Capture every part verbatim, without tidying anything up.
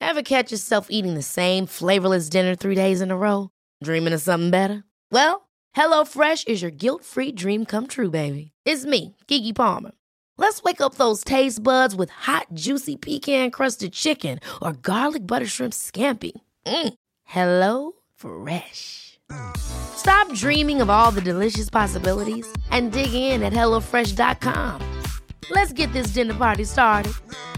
Ever catch yourself eating the same flavorless dinner three days in a row? Dreaming of something better? Well, HelloFresh is your guilt-free dream come true, baby. It's me, Keke Palmer. Let's wake up those taste buds with hot, juicy pecan-crusted chicken or garlic butter shrimp scampi. Mm. Hello Fresh. Stop dreaming of all the delicious possibilities and dig in at hello fresh dot com. Let's get this dinner party started.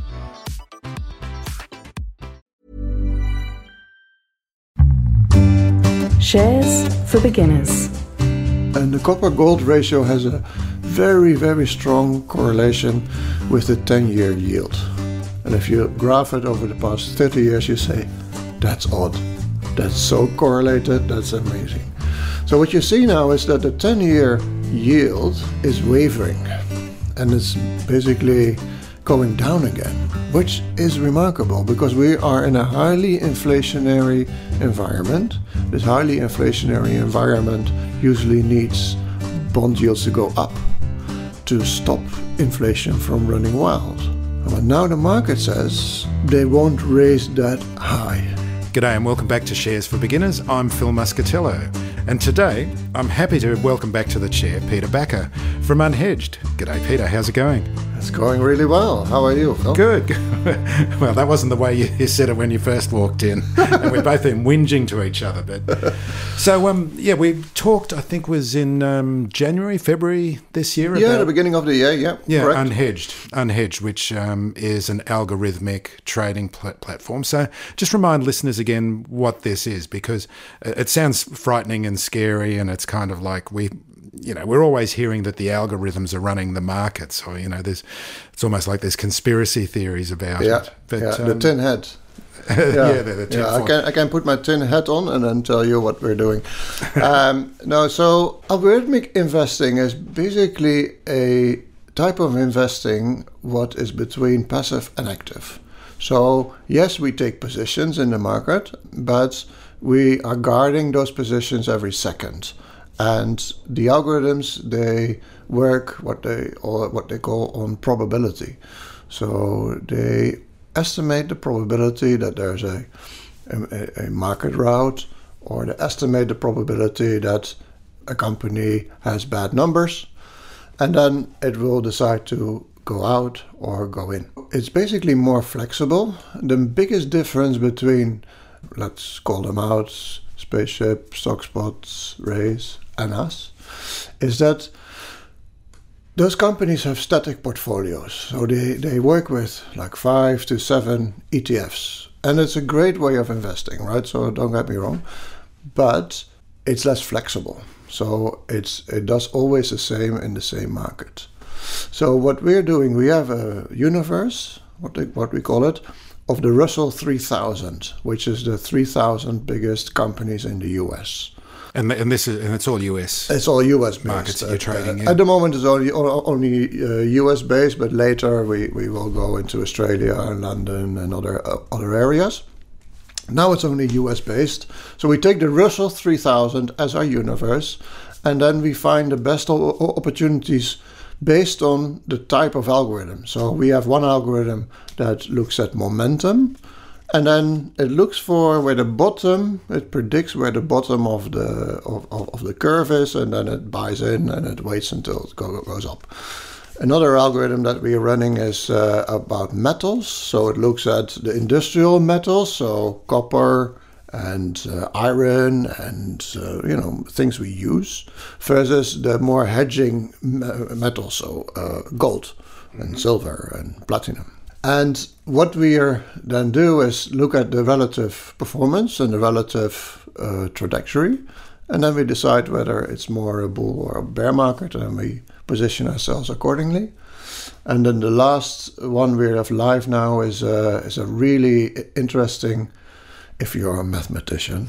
Shares for beginners. And the copper-gold ratio has a very, very strong correlation with the ten-year yield. And if you graph it over the past thirty years, you say, that's odd. That's so correlated, that's amazing. So what you see now is that the ten-year yield is wavering. And it's basically going down again, which is remarkable because we are in a highly inflationary environment. This highly inflationary environment usually needs bond yields to go up to stop inflation from running wild. But now the market says they won't raise that high. G'day and welcome back to Shares for Beginners. I'm Phil Muscatello, and today I'm happy to welcome back to the chair Peter Backer from Unhedged. G'day Peter, how's it going? It's going really well. How are you, Phil? Good. Well, that wasn't the way you, you said it when you first walked in, and we've both been whinging to each other. But so, um, yeah, we talked. I think was in um, January, February this year. Yeah, about, the beginning of the year. Yeah, yeah, correct. Unhedged, Unhedged, which um, is an algorithmic trading pl- platform. So, just remind listeners again what this is, because it sounds frightening and scary, and it's kind of like we. You know, we're always hearing that the algorithms are running the markets, or you know, there's it's almost like there's conspiracy theories about yeah, it. But, yeah, um, the tin hat. yeah, yeah, the, the tin yeah I can I can put my tin hat on and then tell you what we're doing. um, no, so algorithmic investing is basically a type of investing what is between passive and active. So yes, we take positions in the market, but we are guarding those positions every second. And the algorithms, they work what they or what they call on probability. So they estimate the probability that there's a, a, a market rout, or they estimate the probability that a company has bad numbers, and then it will decide to go out or go in. It's basically more flexible. The biggest difference between, let's call them out, Spaceship, StockSpot, Raise, and us, is that those companies have static portfolios. So they, they work with like five to seven E T Fs. And it's a great way of investing, right? So don't get me wrong. But it's less flexible. So it's it does always the same in the same market. So what we're doing, we have a universe, what they, what we call it, of the Russell three thousand, which is the three thousand biggest companies in the U S. And and this is and it's all U S. It's all U S based. Markets that you're trading uh, in. At the moment, it's only only uh, U S based, but later we, we will go into Australia and London and other uh, other areas. Now it's only U S based, so we take the Russell three thousand as our universe, and then we find the best o- opportunities based on the type of algorithm. So we have one algorithm that looks at momentum. And then it looks for where the bottom, it predicts where the bottom of the of, of, of the curve is, and then it buys in and it waits until it go, goes up. Another algorithm that we are running is uh, about metals. So it looks at the industrial metals, so copper and uh, iron and uh, you know things we use, versus the more hedging metals, so uh, gold and mm-hmm. silver and platinum. And what we are then do is look at the relative performance and the relative uh, trajectory, and then we decide whether it's more a bull or a bear market, and we position ourselves accordingly. And then the last one we have live now is uh, is a really interesting. If you're a mathematician,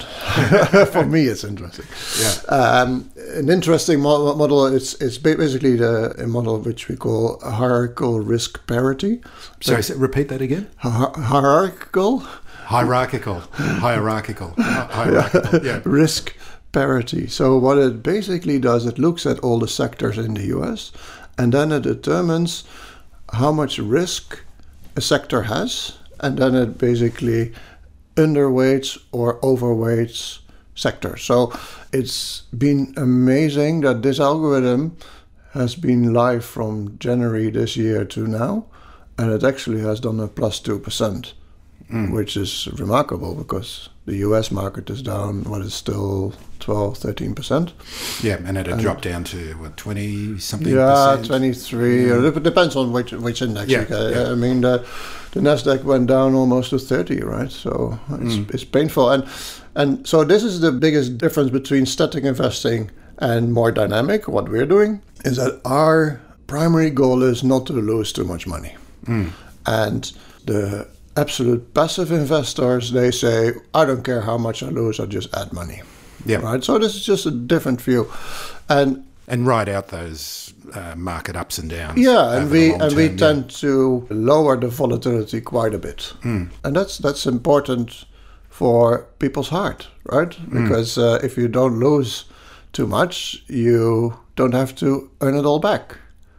for me it's interesting. Yeah, um, an interesting model. model it's it's basically the a model which we call hierarchical risk parity. Sorry, so repeat that again. Hi- hierarchical. Hierarchical. Hierarchical. Hierarchical. Yeah. Risk parity. So what it basically does, it looks at all the sectors in the U S, and then it determines how much risk a sector has. and then it basically underweights or overweights sectors. So it's been amazing that this algorithm has been live from January this year to now, and it actually has done a plus two percent, mm. which is remarkable because the U S market is down, what is still twelve, thirteen percent. Yeah, and it had and dropped down to, what, twenty-something yeah, percent? twenty-three. Yeah. It depends on which which index. Yeah, you get. yeah. I mean, the, the Nasdaq went down almost to thirty, right? So it's, mm. it's painful. And, and so this is the biggest difference between static investing and more dynamic. What we're doing is that our primary goal is not to lose too much money. Mm. And the absolute passive investors, they say, I don't care how much I lose, I just add money. Yeah. Right. So this is just a different view. And and ride out those uh, market ups and downs. Yeah, and we and term, we yeah. tend to lower the volatility quite a bit. Mm. And that's that's important for people's heart, right? Mm. Because uh, if you don't lose too much, you don't have to earn it all back.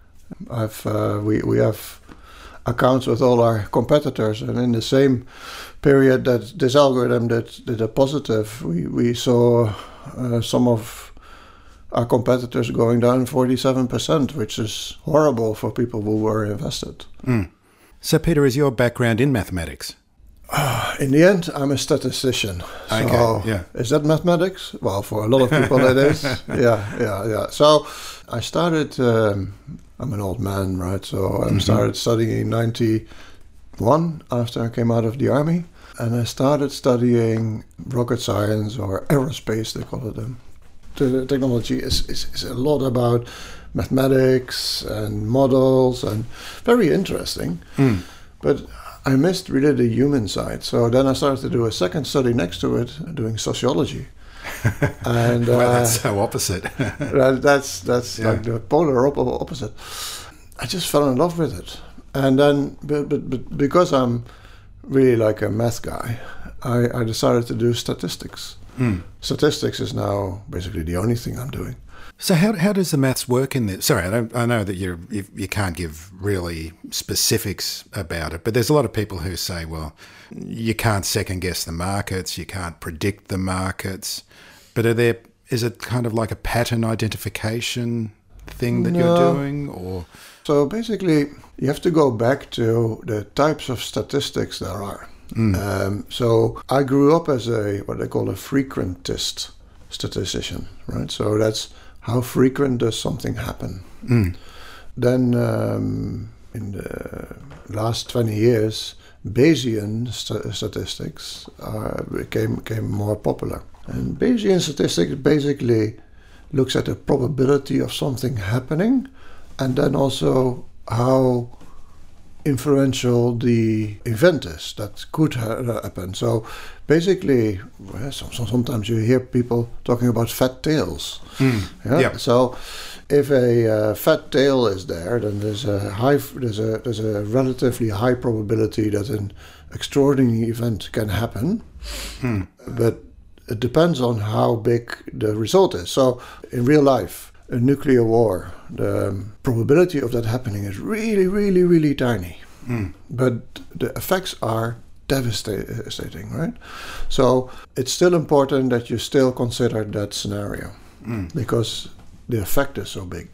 I've uh, we we have accounts with all our competitors, and in the same period that this algorithm did, did a positive, we we saw uh, some of our competitors going down forty-seven percent, which is horrible for people who were invested. Mm. So, Peter, is your background in mathematics? Uh, in the end, I'm a statistician. Okay, so yeah. Is that mathematics? Well, for a lot of people it is. Yeah, yeah, yeah. So I started, um, I'm an old man, right? So I mm-hmm. started studying in ninety-one after I came out of the army. And I started studying rocket science, or aerospace, they call it. Um, the technology is, is, is a lot about mathematics and models, and very interesting. Mm. But I missed really the human side. So then I started to do a second study next to it, doing sociology. And well, uh, that's so opposite. that, that's that's yeah. like the polar op- opposite. I just fell in love with it. And then, but, but, but because I'm really like a math guy, I, I decided to do statistics. Mm. Statistics is now basically the only thing I'm doing. So how how does the maths work in this? Sorry, I, don't, I know that you you can't give really specifics about it, but there's a lot of people who say, well, you can't second guess the markets, you can't predict the markets. But are there is it kind of like a pattern identification thing that no. you're doing, or? So basically, you have to go back to the types of statistics there are. Mm. Um, so I grew up as a what they call a frequentist statistician, right? So that's how frequent does something happen? Mm. Then um, in the last twenty years, Bayesian st- statistics uh, became, became more popular. And Bayesian statistics basically looks at the probability of something happening, and then also how influential the event is that could ha- happen. So basically, well, so, so sometimes you hear people talking about fat tails. Mm. Yeah? Yeah. So if a uh, fat tail is there, then there's a high, there's a there's a relatively high probability that an extraordinary event can happen. Mm. But it depends on how big the result is. So in real life, a nuclear war, the probability of that happening is really, really, really tiny. Mm. But the effects are devastating, right? So it's still important that you still consider that scenario mm. because the effect is so big.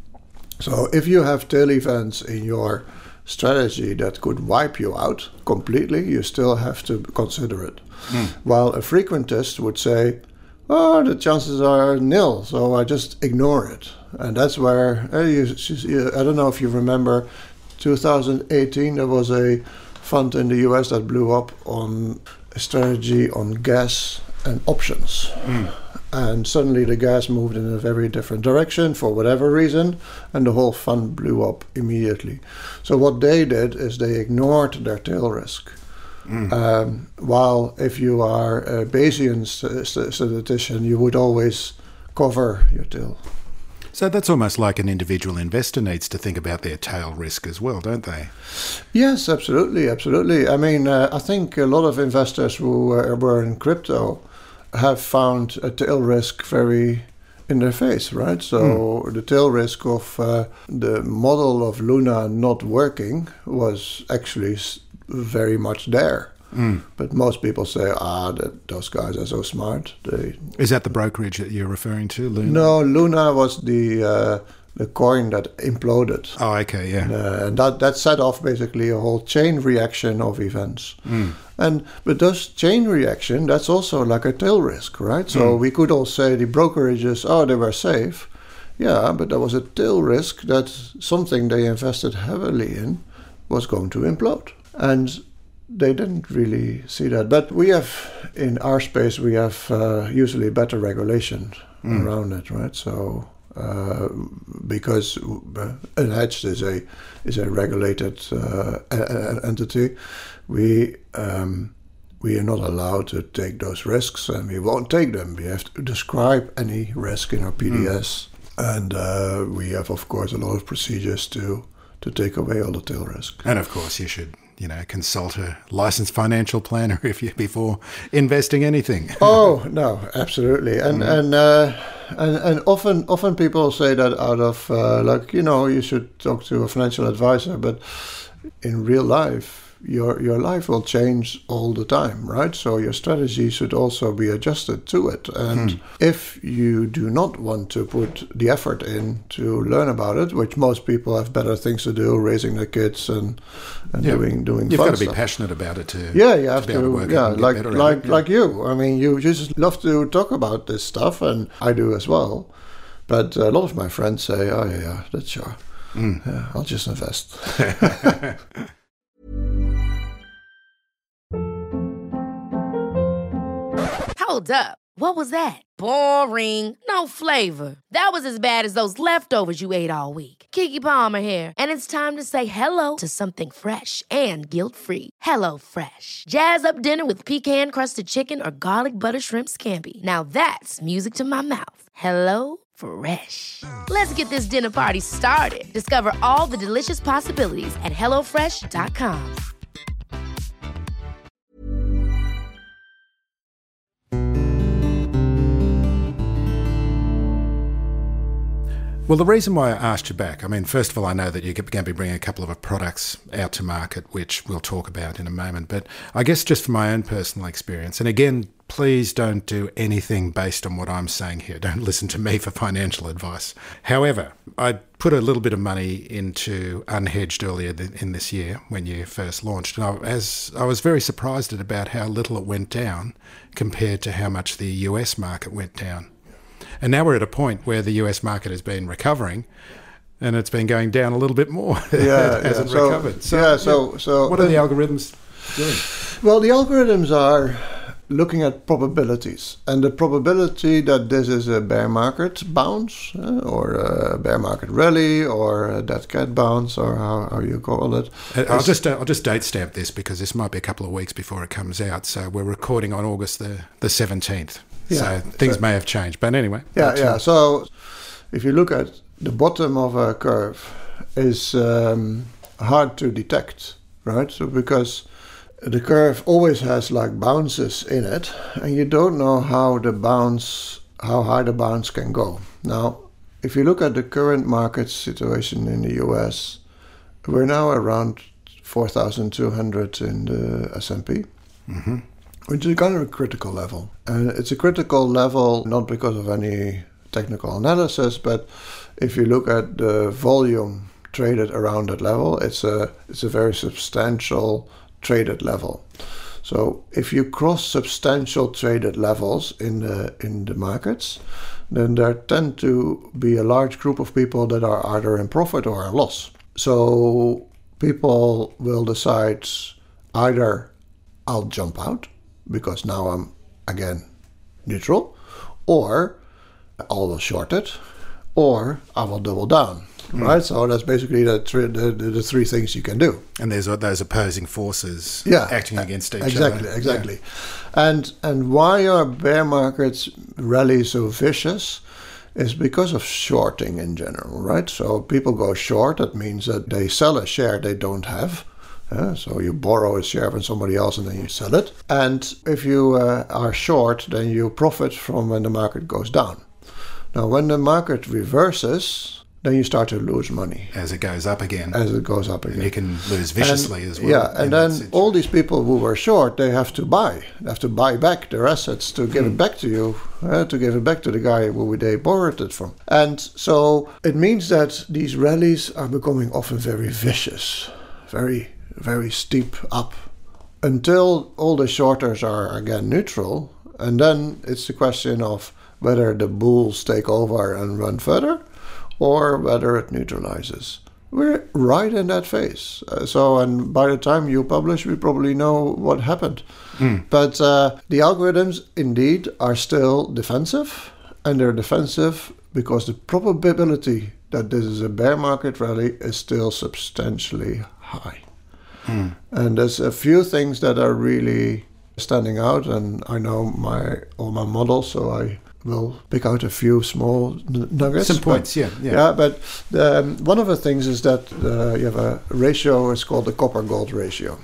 So if you have tail events in your strategy that could wipe you out completely, you still have to consider it. Mm. While a frequentist would say, oh, the chances are nil, so I just ignore it. And that's where, uh, you, you, I don't know if you remember, two thousand eighteen, there was a fund in the U S that blew up on a strategy on gas and options. Mm. And suddenly the gas moved in a very different direction for whatever reason, and the whole fund blew up immediately. So what they did is they ignored their tail risk. Mm. Um, while if you are a Bayesian st- st- statistician, you would always cover your tail. So that's almost like an individual investor needs to think about their tail risk as well, don't they? Yes, absolutely, absolutely. I mean, uh, I think a lot of investors who uh, were in crypto have found a tail risk very in their face, right? So mm. the tail risk of uh, the model of Luna not working was actually very much there. Mm. But most people say, ah, that, those guys are so smart. They Is that the brokerage that you're referring to, Luna? No, Luna was the uh, the coin that imploded. Oh, okay, yeah. Uh, and that, that set off basically a whole chain reaction of events. Mm. And but those chain reaction, that's also like a tail risk, right? So mm. we could all say the brokerages, oh, they were safe. Yeah, but there was a tail risk that something they invested heavily in was going to implode. And they didn't really see that. But we have, in our space, we have uh, usually better regulation mm. around it, right? So uh, because an hedge is a is a regulated uh, entity, we um, we are not allowed to take those risks, and we won't take them. We have to describe any risk in our P D S, mm. and uh, we have, of course, a lot of procedures to to take away all the tail risk. And of course, you should, you know, consult a licensed financial planner if you before investing anything. Oh no, absolutely, and mm. and, uh, and and often often people say that out of uh, like, you know, you should talk to a financial advisor, but in real life, your your life will change all the time, right? So your strategy should also be adjusted to it. And hmm. if you do not want to put the effort in to learn about it, which most people have better things to do, raising their kids and, and yeah. doing doing You've fun got to be stuff. passionate about it to yeah, you have to, be to, able to work yeah, and like get better like at it. like you. I mean, you just love to talk about this stuff, and I do as well. But a lot of my friends say, "Oh yeah, yeah that's sure. Mm. Yeah, I'll just invest." Hold up. What was that? Boring. No flavor. That was as bad as those leftovers you ate all week. Keke Palmer here, and it's time to say hello to something fresh and guilt-free. Hello Fresh. Jazz up dinner with pecan-crusted chicken or garlic butter shrimp scampi. Now that's music to my mouth. Hello Fresh. Let's get this dinner party started. Discover all the delicious possibilities at hello fresh dot com. Well, the reason why I asked you back, I mean, first of all, I know that you're going to be bringing a couple of products out to market, which we'll talk about in a moment. But I guess just from my own personal experience, and again, please don't do anything based on what I'm saying here. Don't listen to me for financial advice. However, I put a little bit of money into Unhedged earlier in this year when you first launched. And I, as, I was very surprised at about how little it went down compared to how much the U S market went down. And now we're at a point where the U S market has been recovering, and it's been going down a little bit more. Yeah, it hasn't yeah. So, recovered. So, yeah, so, so what are the algorithms doing? Well, the algorithms are looking at probabilities, and the probability that this is a bear market bounce, uh, or a bear market rally, or a dead cat bounce, or how, how you call it. I'll just uh, I'll just date stamp this because this might be a couple of weeks before it comes out. So we're recording on August the the seventeenth. Yeah, so things so, may have changed, but anyway. Yeah, yeah. So if you look at the bottom of a curve, is um, hard to detect, right? So because the curve always has like bounces in it, and you don't know how the bounce, how high the bounce can go. Now, if you look at the current market situation in the U S, we're now around four thousand two hundred in the S and P. Mm-hmm. Which is kind of a critical level. And it's a critical level not because of any technical analysis, but if you look at the volume traded around that level, it's a it's a very substantial traded level. So if you cross substantial traded levels in the in the markets, then there tend to be a large group of people that are either in profit or in loss. So people will decide either I'll jump out, because now I'm, again, neutral, or I will short it, or I will double down, mm. right? So that's basically the, three, the, the, the three things you can do. And there's those opposing forces yeah, acting against each exactly, other. Exactly, exactly. Yeah. And, and why are bear markets rally so vicious is because of shorting in general, right? So people go short, that means that they sell a share they don't have. Uh, so you borrow a share from somebody else and then you sell it. And if you uh, are short, then you profit from when the market goes down. Now, when the market reverses, then you start to lose money. As it goes up again. As it goes up again. And you can lose viciously and, as well. Yeah, and then all these people who were short, they have to buy. They have to buy back their assets to give mm. it back to you, uh, to give it back to the guy who they borrowed it from. And so it means that these rallies are becoming often very vicious, very, very steep up, until all the shorters are again neutral. And then it's the question of whether the bulls take over and run further, or whether it neutralizes. We're right in that phase. Uh, so, and by the time you publish, we probably know what happened. Mm. But uh, the algorithms, indeed, are still defensive. And they're defensive because the probability that this is a bear market rally is still substantially high. Mm. And there's a few things that are really standing out. And I know my all my models, so I will pick out a few small n- nuggets. Some points, but, yeah, yeah. Yeah, but the, um, one of the things is that uh, you have a ratio, it's called the copper-gold ratio.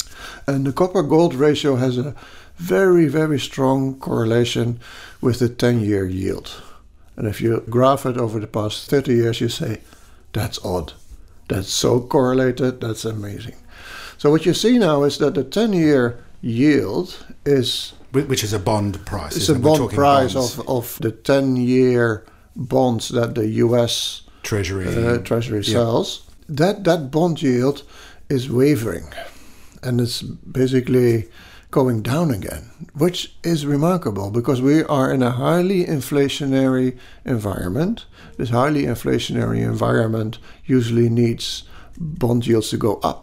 And the copper-gold ratio has a very, very strong correlation with the ten-year yield. And if you graph it over the past thirty years, you say, that's odd. That's so correlated, that's amazing. So what you see now is that the ten-year yield is... Which is a bond price. It's a bond price of, of the ten-year bonds that the U S Treasury uh, Treasury sells. Yeah. That that bond yield is wavering, and it's basically going down again, which is remarkable because we are in a highly inflationary environment. This highly inflationary environment usually needs bond yields to go up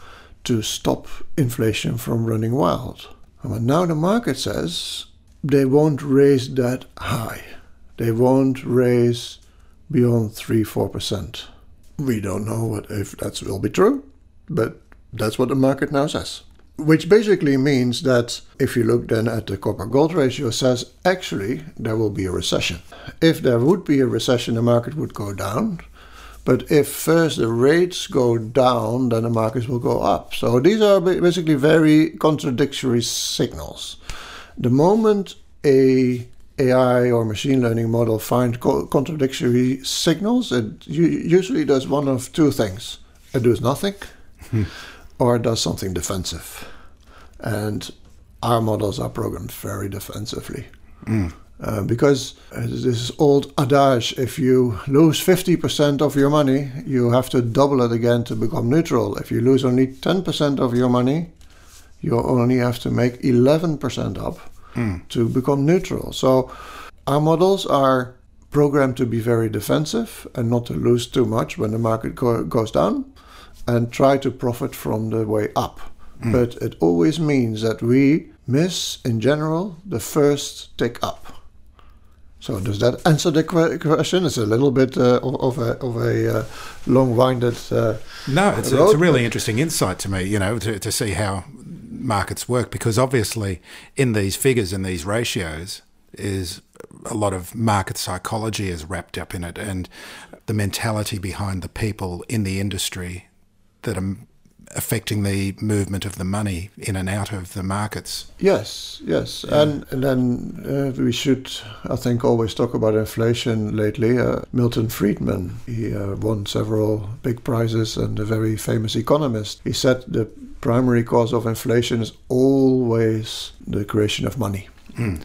to stop inflation from running wild. But now the market says they won't raise that high. They won't raise beyond three to four percent. We don't know what, if that will be true, but that's what the market now says. Which basically means that if you look then at the copper-gold ratio, says actually there will be a recession. If there would be a recession, the market would go down. But if first the rates go down, then the markets will go up. So these are basically very contradictory signals. The moment a AI or machine learning model finds co- contradictory signals, it usually does one of two things. It does nothing, hmm. or it does something defensive. And our models are programmed very defensively. Mm. Uh, because uh, this old adage, if you lose fifty percent of your money, you have to double it again to become neutral. If you lose only ten percent of your money, you only have to make eleven percent up mm. to become neutral. So our models are programmed to be very defensive and not to lose too much when the market go- goes down and try to profit from the way up. Mm. But it always means that we miss, in general, the first tick up. So does that answer the question? It's a little bit uh, of a of a uh, long-winded uh, no. It's road, a, it's a really interesting insight to me, you know, to, to see how markets work, because obviously in these figures and these ratios is a lot of market psychology is wrapped up in it, and the mentality behind the people in the industry that are affecting the movement of the money in and out of the markets. Yes, yes. Yeah. And, and then uh, we should, I think, always talk about inflation lately. Uh, Milton Friedman, he uh, won several big prizes and a very famous economist. He said the primary cause of inflation is always the creation of money. Mm.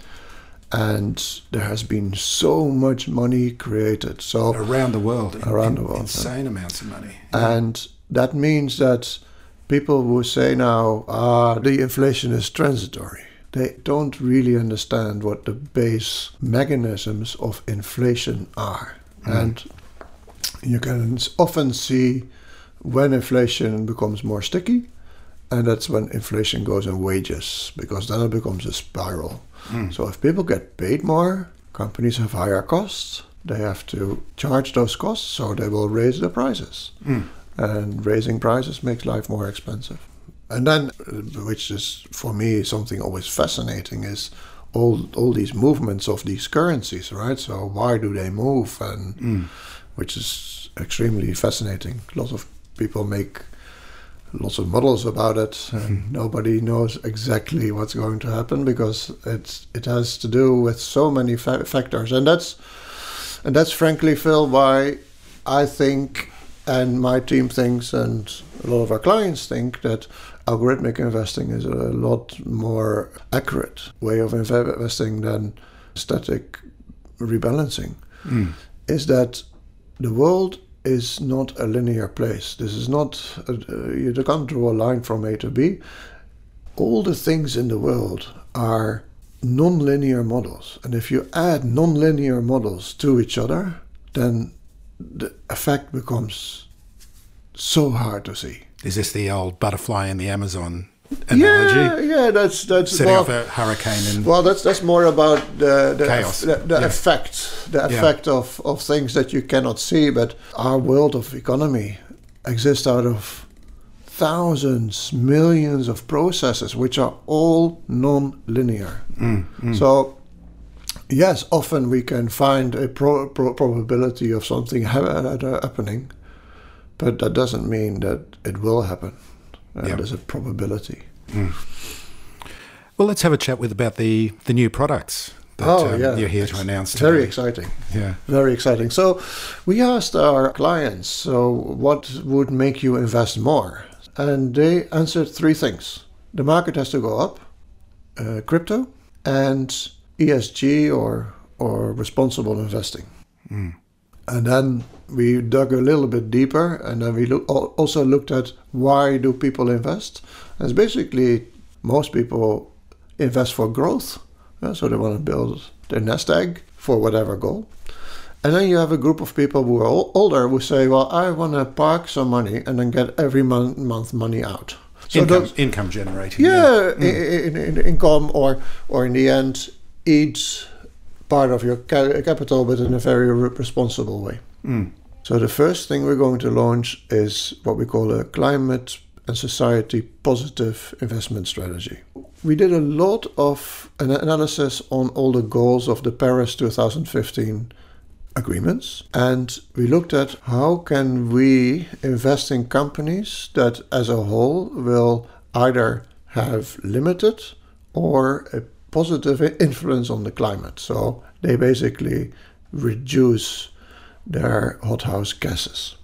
And there has been so much money created. So around the world. Around in, the world. Insane yeah. amounts of money. And that means that people who say now, ah, the inflation is transitory, they don't really understand what the base mechanisms of inflation are. Mm. And you can often see when inflation becomes more sticky, and that's when inflation goes in wages, because then it becomes a spiral. Mm. So if people get paid more, companies have higher costs, they have to charge those costs, so they will raise their prices. Mm. And raising prices makes life more expensive. And then, which is for me something always fascinating, is all all these movements of these currencies, right? So why do they move? And mm. which is extremely fascinating. Lots of people make lots of models about it, and mm. nobody knows exactly what's going to happen because it's it has to do with so many fa- factors, and that's and that's frankly, Phil, why I think, and my team thinks, and a lot of our clients think, that algorithmic investing is a lot more accurate way of investing than static rebalancing. Mm. Is that the world is not a linear place. This is not, a, you can't draw a line from A to B. All the things in the world are non-linear models. And if you add non-linear models to each other, then the effect becomes so hard to see. Is this the old butterfly in the Amazon analogy? Yeah, yeah, that's that's setting well, off a hurricane and well, that's that's more about the the, chaos. the, the yeah. effect, the Yeah. effect of, of things that you cannot see. But our world of economy exists out of thousands, millions of processes, which are all non-linear. Mm, mm. So, yes, often we can find a pro- pro- probability of something ha- happening, but that doesn't mean that it will happen. Uh, Yep. There's a probability. Mm. Well, let's have a chat with about the, the new products that Oh, um, yeah. you're here to It's announce today. Very exciting. Yeah. Very exciting. So we asked our clients, so what would make you invest more? And they answered three things. The market has to go up, uh, crypto, and E S G or, or responsible investing. Mm. And then we dug a little bit deeper, and then we look, also looked at why do people invest. And it's basically most people invest for growth. Uh, so they want to build their nest egg for whatever goal. And then you have a group of people who are ol- older who say, well, I want to park some money and then get every month, month money out. So income, those, income generating. yeah, Yeah. in, in, in income or, or in the end, eat part of your ca- capital, but in a very re- responsible way. Mm. So the first thing we're going to launch is what we call a climate and society positive investment strategy. We did a lot of an analysis on all the goals of the Paris two thousand fifteen agreements, and we looked at how can we invest in companies that as a whole will either have limited or a positive influence on the climate. So they basically reduce their hothouse gases.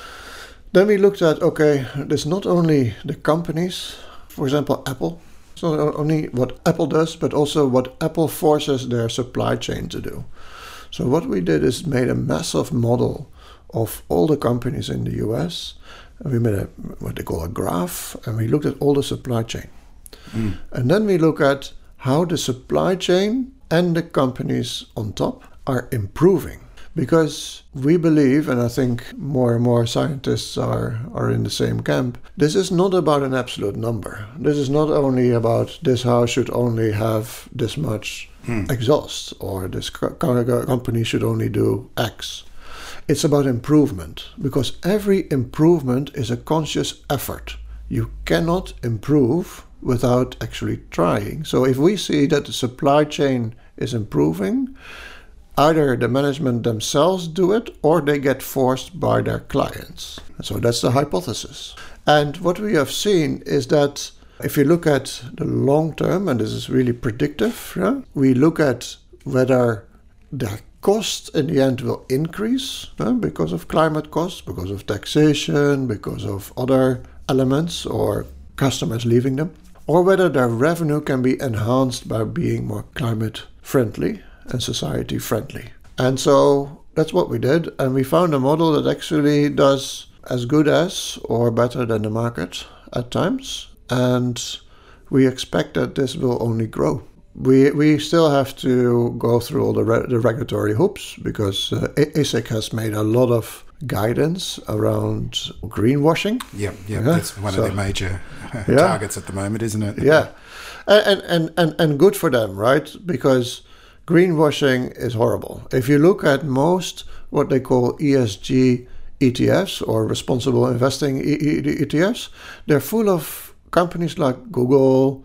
Then we looked at, okay, there's not only the companies, for example, Apple. It's not only what Apple does, but also what Apple forces their supply chain to do. So what we did is made a massive model of all the companies in the U S. And we made a, what they call a graph, and we looked at all the supply chain. Mm. And then we look at how the supply chain and the companies on top are improving. Because we believe, and I think more and more scientists are, are in the same camp, this is not about an absolute number. This is not only about this house should only have this much mm. exhaust, or this co- co- company should only do X. It's about improvement, because every improvement is a conscious effort. You cannot improve without actually trying. So if we see that the supply chain is improving, either the management themselves do it or they get forced by their clients. So that's the hypothesis. And what we have seen is that if you look at the long term, and this is really predictive, yeah, we look at whether the cost in the end will increase yeah, because of climate costs, because of taxation, because of other elements or customers leaving them, or whether their revenue can be enhanced by being more climate friendly and society friendly. And so that's what we did, and we found a model that actually does as good as or better than the market at times, and we expect that this will only grow. We we still have to go through all the, re- the regulatory hoops, because uh, A S I C has made a lot of guidance around greenwashing. Yeah, yeah, Yeah, that's one so- of their major uh, Yeah. targets at the moment, isn't it? Yeah, and, and, and, and good for them, right? Because greenwashing is horrible. If you look at most what they call E S G E T Fs or responsible investing E T Fs, they're full of companies like Google,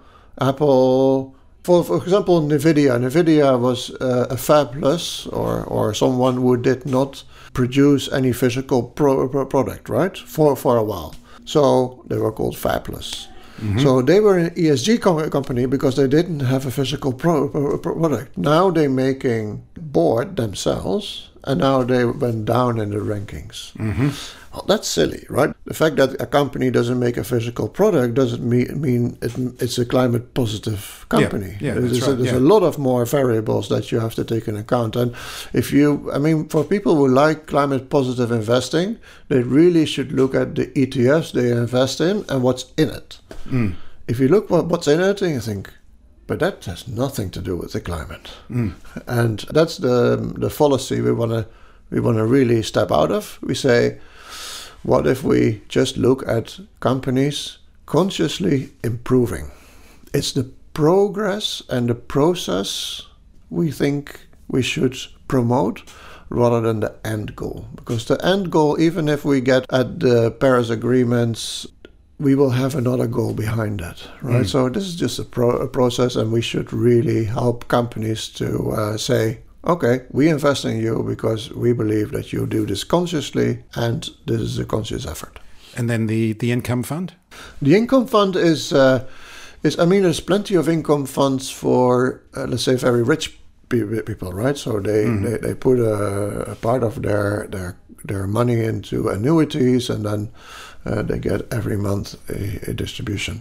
Apple. For, for example, NVIDIA. NVIDIA was uh, a fabless or, or someone who did not produce any physical pro, pro product, right? For, for a while. So they were called fabless. Mm-hmm. So they were an E S G com- company because they didn't have a physical pro- pro- product. Now they're making board themselves, and now they went down in the rankings. Mm-hmm. Well, that's silly, right? The fact that a company doesn't make a physical product doesn't mean, mean it, it's a climate positive company. Yeah, yeah, there's that's a, right, there's yeah. a lot of more variables that you have to take into account. And if you, I mean, for people who like climate positive investing, they really should look at the E T Fs they invest in and what's in it. Mm. If you look what, what's in it, and you think, but that has nothing to do with the climate. Mm. And that's the the fallacy we want to we want to really step out of. We say, what if we just look at companies consciously improving? It's the progress and the process we think we should promote rather than the end goal. Because the end goal, even if we get at the Paris agreements, we will have another goal behind that, right? Mm. So this is just a, pro- a process, and we should really help companies to uh, say, okay, we invest in you because we believe that you do this consciously, and this is a conscious effort. And then the, the income fund? The income fund is, uh, is I mean, there's plenty of income funds for, uh, let's say, very rich pe- people, right? So they, mm-hmm. they, they put a, a part of their, their, their money into annuities, and then uh, they get every month a, a distribution.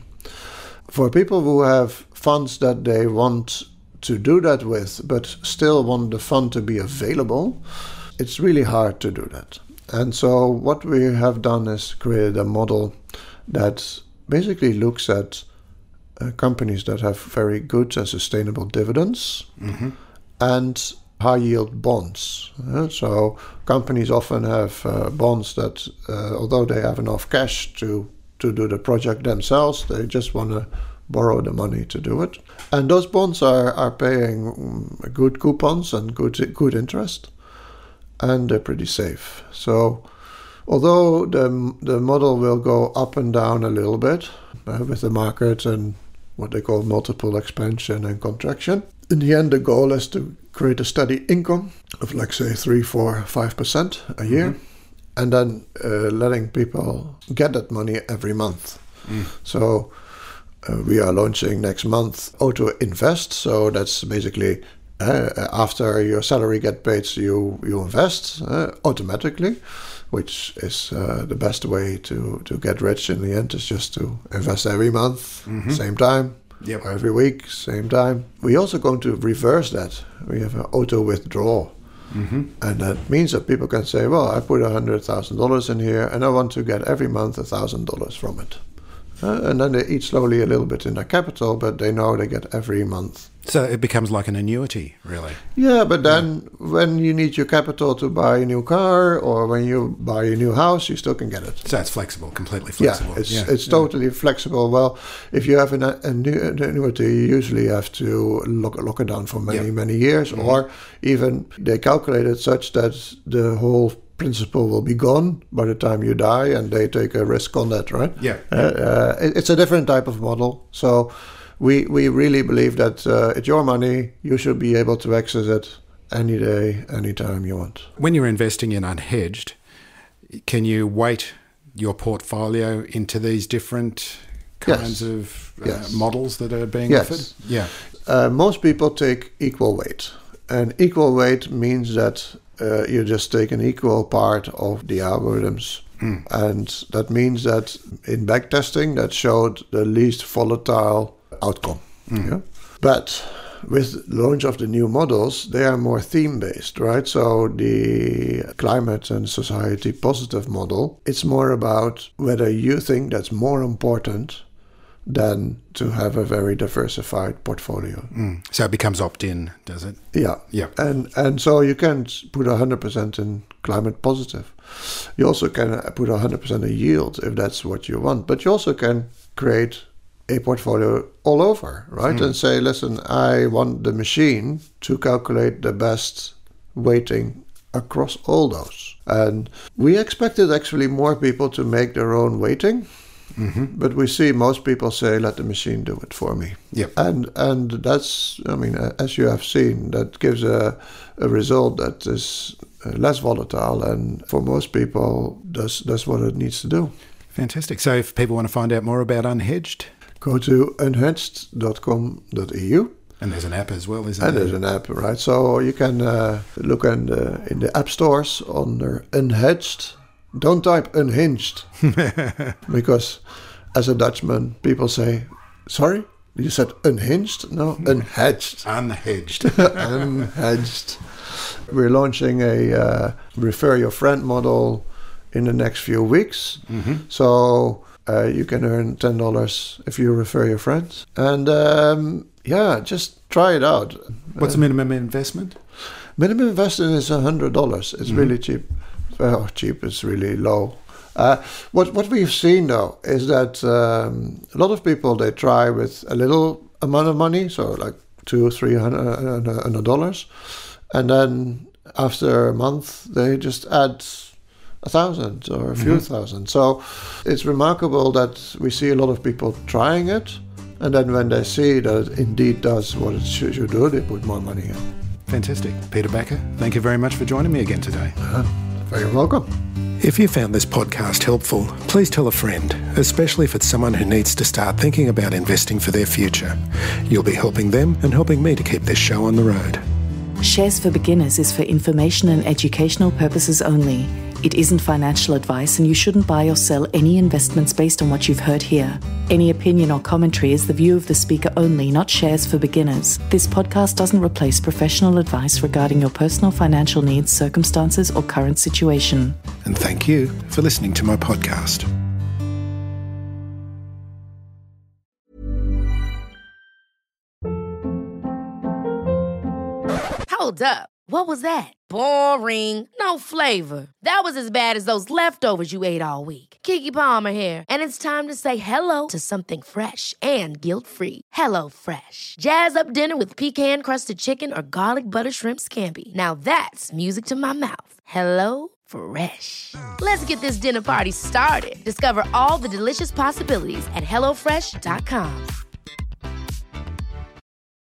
For people who have funds that they want to do that with, but still want the fund to be available, it's really hard to do that. And so what we have done is created a model that basically looks at uh, companies that have very good and sustainable dividends mm-hmm. and high yield bonds. Uh, so companies often have uh, bonds that, uh, although they have enough cash to, to do the project themselves, they just want to borrow the money to do it. And those bonds are, are paying good coupons and good good interest, and they're pretty safe. So although the the model will go up and down a little bit uh, with the market and what they call multiple expansion and contraction, in the end the goal is to create a steady income of, like, say, three, four, five percent a year, mm-hmm. and then uh, letting people get that money every month. Mm. So Uh, we are launching next month Auto Invest, so that's basically uh, after your salary gets paid, so you you invest uh, automatically, which is uh, the best way to, to get rich in the end, is just to invest every month, mm-hmm. same time, yep. or every week, same time. We're also going to reverse that. We have an auto withdrawal. Mm-hmm. And that means that people can say, well, I put one hundred thousand dollars in here and I want to get every month one thousand dollars from it. Uh, and then they eat slowly a little bit in their capital, but they know they get every month. So it becomes like an annuity, really. Yeah, but then yeah. when you need your capital to buy a new car or when you buy a new house, you still can get it. So it's flexible, completely flexible. Yeah, it's, yeah. it's yeah. totally flexible. Well, if you have an, a new, an annuity, you usually have to lock, lock it down for many, yeah. many years. Mm-hmm. Or even they calculate it such that the whole principle will be gone by the time you die, and they take a risk on that, right? Yeah. Uh, uh, it, it's a different type of model. So we we really believe that uh, it's your money. You should be able to access it any day, anytime you want. When you're investing in unhedged, can you weight your portfolio into these different kinds yes. of uh, yes. models that are being yes. offered? Yeah. Uh, most people take equal weight. And equal weight means that uh, you just take an equal part of the algorithms. Mm. And that means that in backtesting, that showed the least volatile outcome. Mm. Yeah? But with the launch of the new models, they are more theme-based, right? So the climate and society positive model, it's more about whether you think that's more important than to have a very diversified portfolio. Mm. So it becomes opt-in, does it? Yeah. Yeah. And and so you can't put one hundred percent in climate positive. You also can put one hundred percent in yield if that's what you want. But you also can create a portfolio all over, right? Mm. And say, listen, I want the machine to calculate the best weighting across all those. And we expected actually more people to make their own weighting. Mm-hmm. But we see most people say, let the machine do it for me. Yep. And and that's, I mean, as you have seen, that gives a, a result that is less volatile, and for most people, that's, that's what it needs to do. Fantastic. So if people want to find out more about Unhedged? go to unhedged dot com dot e u. And there's an app as well, isn't And there? there's an app, right? So you can uh, look in the, in the app stores under Unhedged. Don't type Unhinged. Because as a Dutchman, people say, sorry, you said unhinged? No, unhedged. Unhedged. Unhedged. We're launching a uh, refer your friend model in the next few weeks. Mm-hmm. So uh, you can earn ten dollars if you refer your friends. And um, yeah, just try it out. What's the minimum investment? Minimum investment is one hundred dollars. It's mm-hmm. really cheap. Well, cheap is really low. Uh, what what we've seen though is that um, a lot of people, they try with a little amount of money, so like two or three hundred dollars, and then after a month they just add a thousand or a few mm-hmm. thousand. So it's remarkable that we see a lot of people trying it, and then when they see that it indeed does what it should, should do, they put more money in. Fantastic. Peter Backer, thank you very much for joining me again today. Uh, very welcome. If you found this podcast helpful, please tell a friend, especially if it's someone who needs to start thinking about investing for their future. You'll be helping them and helping me to keep this show on the road. Shares for Beginners is for information and educational purposes only. It isn't financial advice, and you shouldn't buy or sell any investments based on what you've heard here. Any opinion or commentary is the view of the speaker only, not Shares for Beginners. This podcast doesn't replace professional advice regarding your personal financial needs, circumstances, or current situation. And thank you for listening to my podcast. Hold up. What was that? Boring. No flavor. That was as bad as those leftovers you ate all week. Keke Palmer here, and it's time to say hello to something fresh and guilt-free. Hello Fresh. Jazz up dinner with pecan-crusted chicken or garlic butter shrimp scampi. Now that's music to my mouth. Hello Fresh. Let's get this dinner party started. Discover all the delicious possibilities at hello fresh dot com.